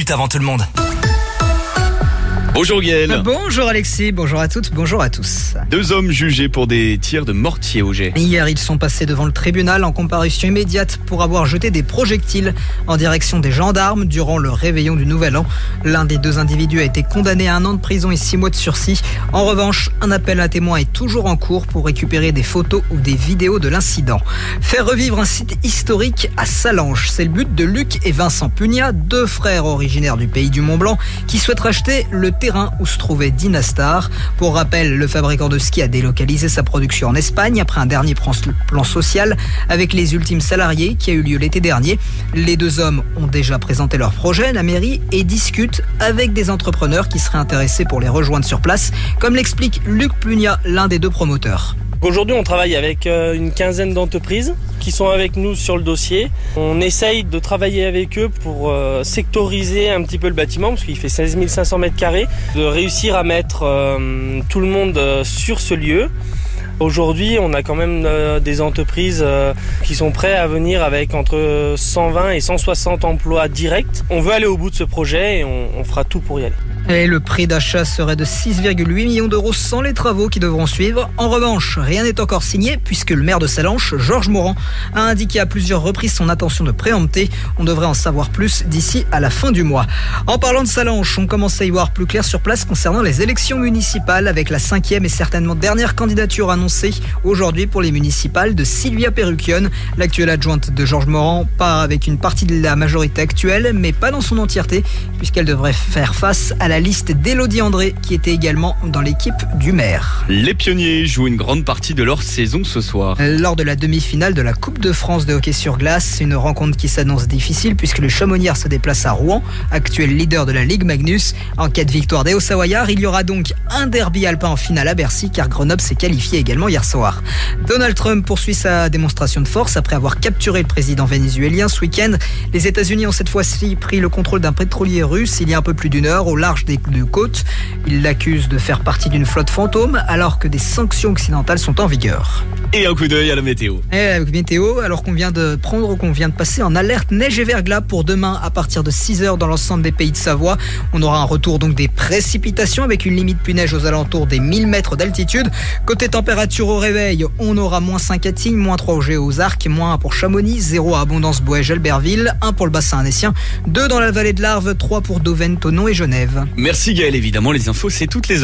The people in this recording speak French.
minutes avant tout le monde. Bonjour Gaël. Bonjour Alexis, bonjour à toutes, bonjour à tous. 2 hommes jugés pour des tirs de mortier au jet. Hier, ils sont passés devant le tribunal en comparution immédiate pour avoir jeté des projectiles en direction des gendarmes durant le réveillon du Nouvel An. L'un des 2 individus a été condamné à 1 an de prison et 6 mois de sursis. En revanche, un appel à témoins est toujours en cours pour récupérer des photos ou des vidéos de l'incident. Faire revivre un site historique à Sallanches, c'est le but de Luc et Vincent Pugnat, 2 frères originaires du pays du Mont-Blanc qui souhaitent racheter le terrain où se trouvait Dynastar. Pour rappel, le fabricant de ski a délocalisé sa production en Espagne après un dernier plan social avec les ultimes salariés qui a eu lieu l'été dernier. Les 2 hommes ont déjà présenté leur projet à la mairie et discutent avec des entrepreneurs qui seraient intéressés pour les rejoindre sur place, comme l'explique Luc Pugnat, l'un des 2 promoteurs. Aujourd'hui, on travaille avec une quinzaine d'entreprises qui sont avec nous sur le dossier. On essaye de travailler avec eux pour sectoriser un petit peu le bâtiment, parce qu'il fait 16 500 mètres carrés, de réussir à mettre tout le monde sur ce lieu. Aujourd'hui, on a quand même des entreprises qui sont prêtes à venir avec entre 120 et 160 emplois directs. On veut aller au bout de ce projet et on fera tout pour y aller. Et le prix d'achat serait de 6,8 millions d'euros sans les travaux qui devront suivre. En revanche, rien n'est encore signé puisque le maire de Sallanches, Georges Morand, a indiqué à plusieurs reprises son intention de préempter. On devrait en savoir plus d'ici à la fin du mois. En parlant de Sallanches, on commence à y voir plus clair sur place concernant les élections municipales avec la 5e et certainement dernière candidature annoncée aujourd'hui pour les municipales de Sylvia Perruquion. L'actuelle adjointe de Georges Morand part avec une partie de la majorité actuelle, mais pas dans son entièreté puisqu'elle devrait faire face à la liste d'Élodie André qui était également dans l'équipe du maire. Les Pionniers jouent une grande partie de leur saison ce soir. Lors de la demi-finale de la Coupe de France de hockey sur glace, une rencontre qui s'annonce difficile puisque le Chamonnières se déplace à Rouen, actuel leader de la Ligue Magnus. En cas de victoire des Hauts-Savoyards, il y aura donc un derby alpin en finale à Bercy car Grenoble s'est qualifié également hier soir. Donald Trump poursuit sa démonstration de force après avoir capturé le président vénézuélien ce week-end. Les États-Unis ont cette fois-ci pris le contrôle d'un pétrolier russe il y a un peu plus d'1 heure au large des côtes. Il l'accuse de faire partie d'une flotte fantôme alors que des sanctions occidentales sont en vigueur. Et un coup d'œil à la météo. Et la météo, alors qu'on vient de passer en alerte neige et verglas pour demain à partir de 6h dans l'ensemble des pays de Savoie. On aura un retour donc des précipitations avec une limite pluie-neige aux alentours des 1000 mètres d'altitude. Côté température au réveil, on aura -5 à Tignes, -3 au Géo aux Arcs, -1 pour Chamonix, 0 à Abondance-Boëge-Albertville, 1 pour le bassin annécien, 2 dans la vallée de l'Arve, 3 pour Dauven, Thonon et Genève. Merci Gaël, évidemment les infos c'est toutes les heures.